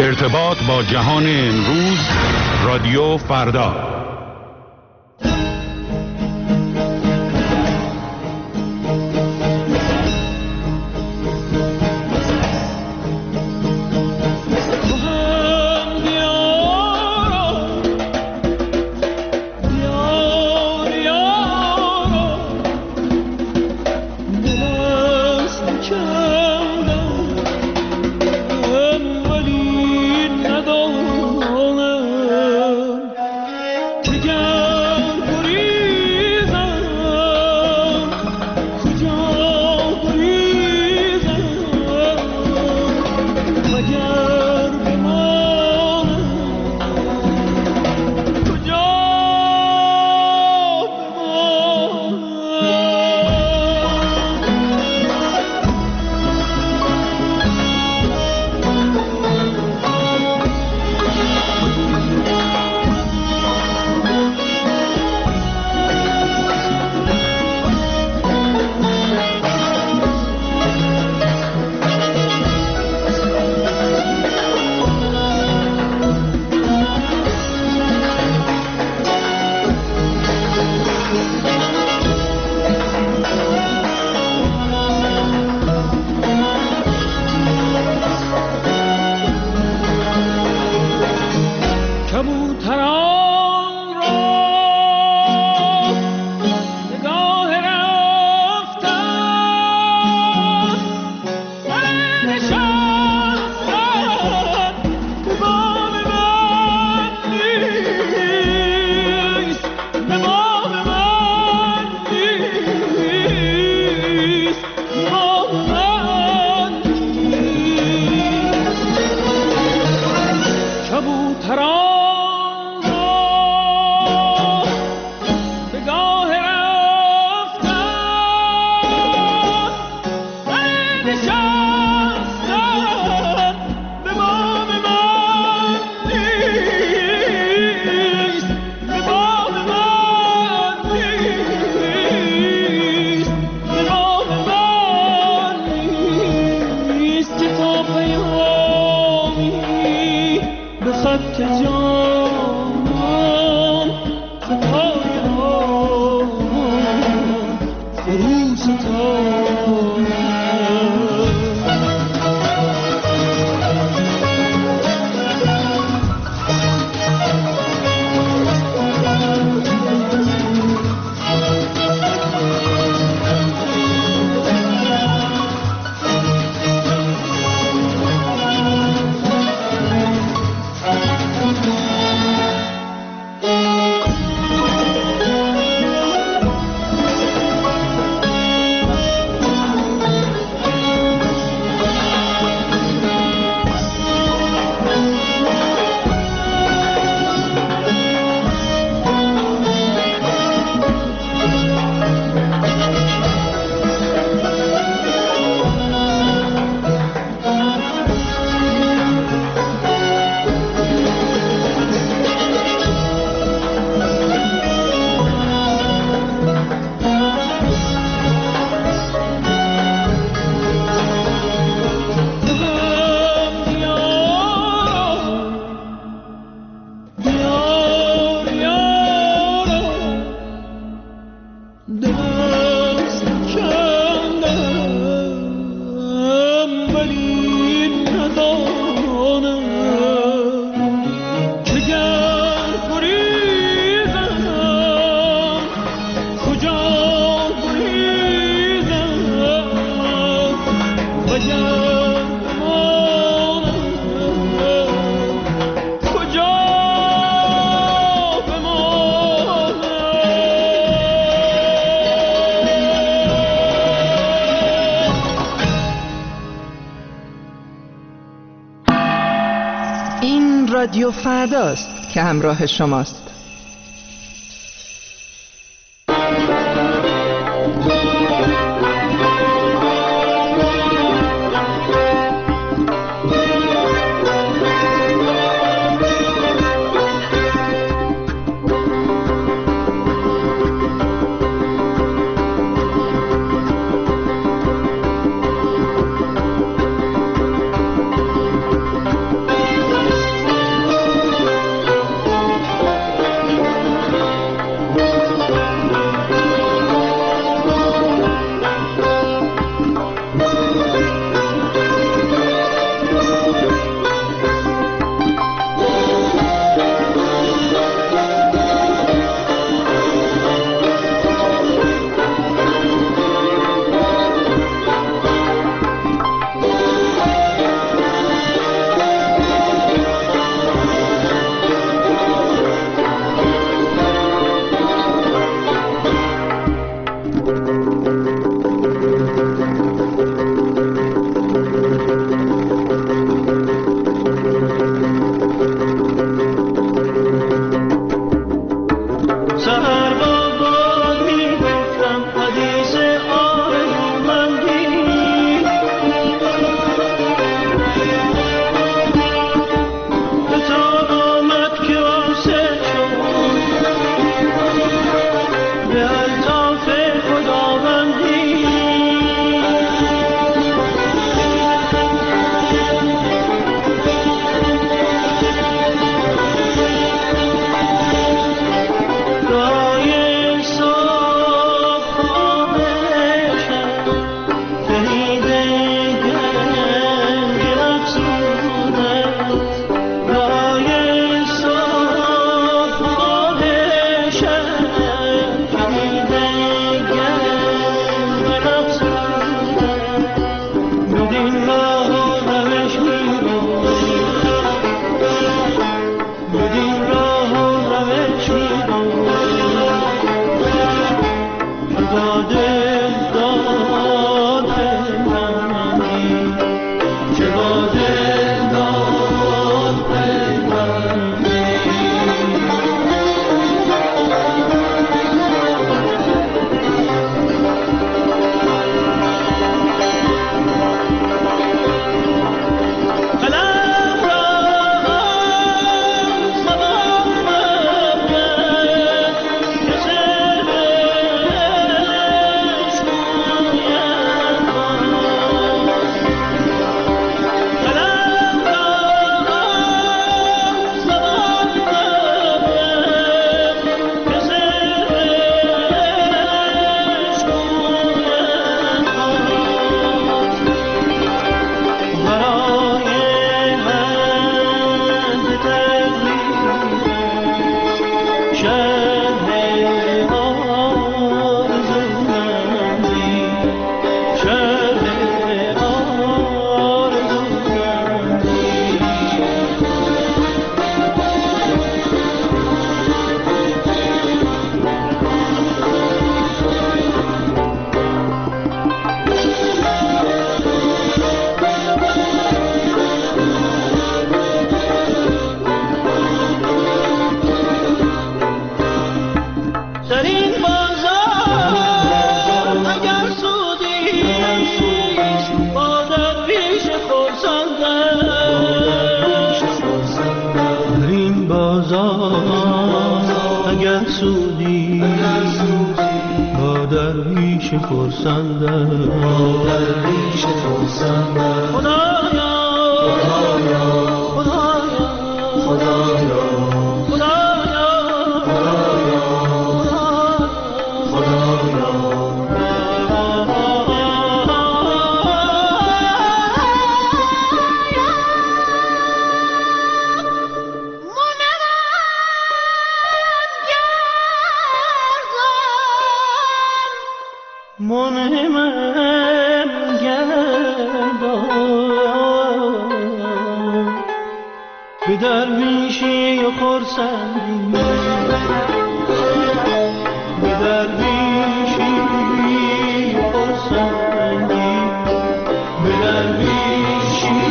ارتباط با جهان امروز، رادیو فردا. رادیو فرداست که همراه شماست. درویشی پرسندم، با درویش پرسندم. خدایا خدایا خدایا خدایا به درویشی خرسندی، به درویشی خرسندی، به درویشی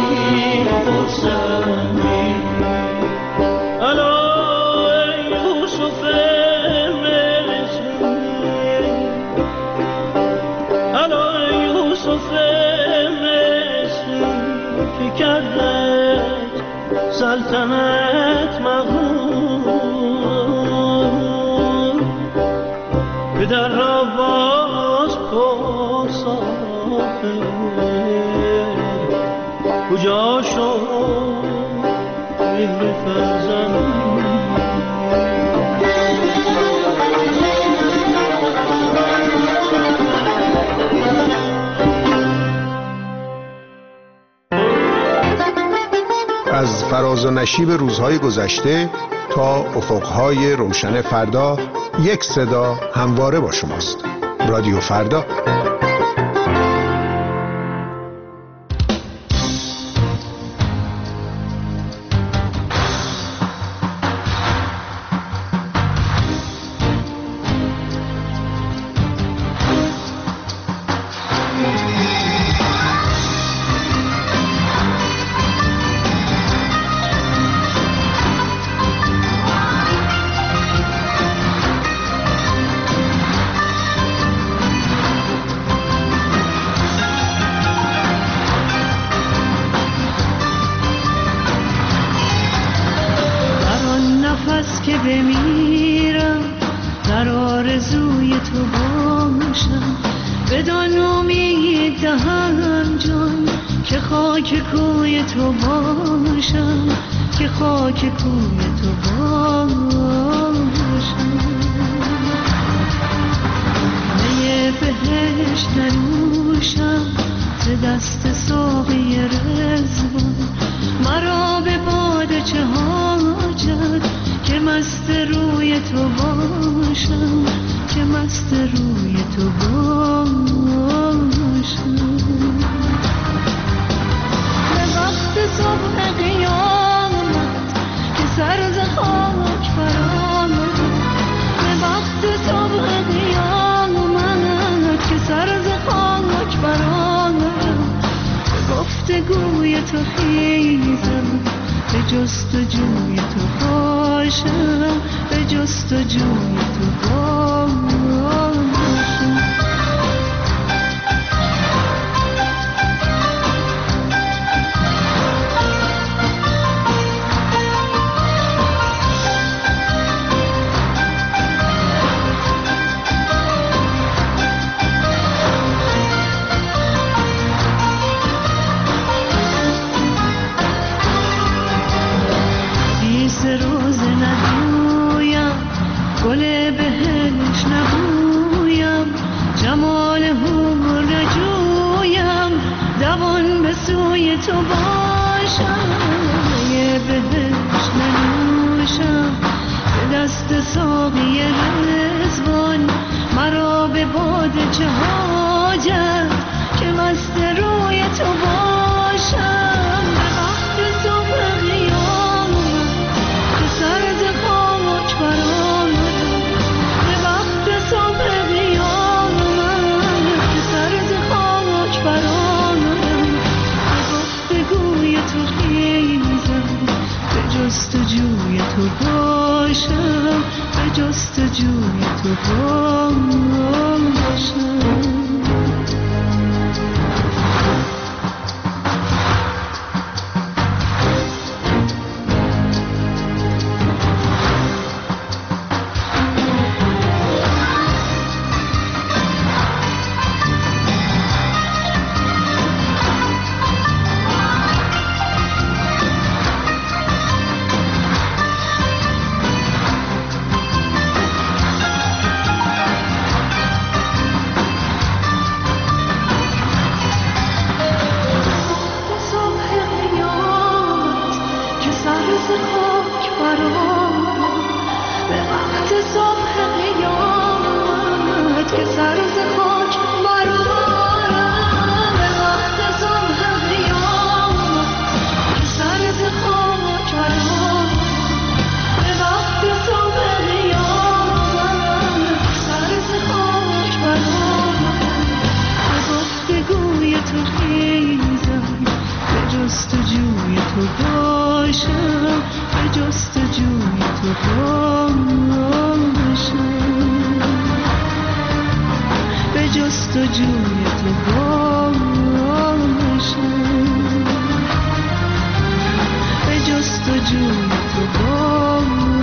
خرسندی. الا یوسف مصری، الا یوسف مصری که کرده سلطنت مغرور، پدر را باز پرس آخر کجا شد مهر فرزند. از فراز و نشیب روزهای گذشته تا افقهای روشن فردا، یک صدا همواره با شماست. رادیو فردا. که بمیرم در آرزوی تو باشم، بدان امید دهم جان که خاک کوی تو باشم، که خاک کوی تو باشم. می بهشت ننوشم ز دست ساقی رضوان، مرا به باده چه حاجت که مست روی تو باشم، که مست روی تو باشم. به وقت صبح قیامت که سر ز خاک برآمد، به وقت صبح قیامت که سر ز خاک برآمد، به گفتگوی تو خیزم، به جستجوی تو باشم، به جستجوی تو باشم. روز نجویم، گل بهش نبویم، جمال حور نجویم، دوان به سوی تو باشم. می بهش ننوشم به دست ساقی رضوان، مرا به باده چه حاجت که مست روی تو باشم. به وقت صبح قیامت که سر ز خاک برآمد، به وقت صبح قیامت که سر ز خاک برآمد، به گفتگوی تو خیزم، به جستجوی تو باشم، به جستجوی تو باشم. صبح قیامت که سر ز خاک برآرم، به وقت صبح قیامت که سر ز خاک برآرم، به وقت صبح قیامت سر ز خاک برآرم، به گفتگوی تو خیزم، به جستجوی تو باشم، به جستجوی تو باشم، به جستجوی تو باشم، به جستجوی تو باشم.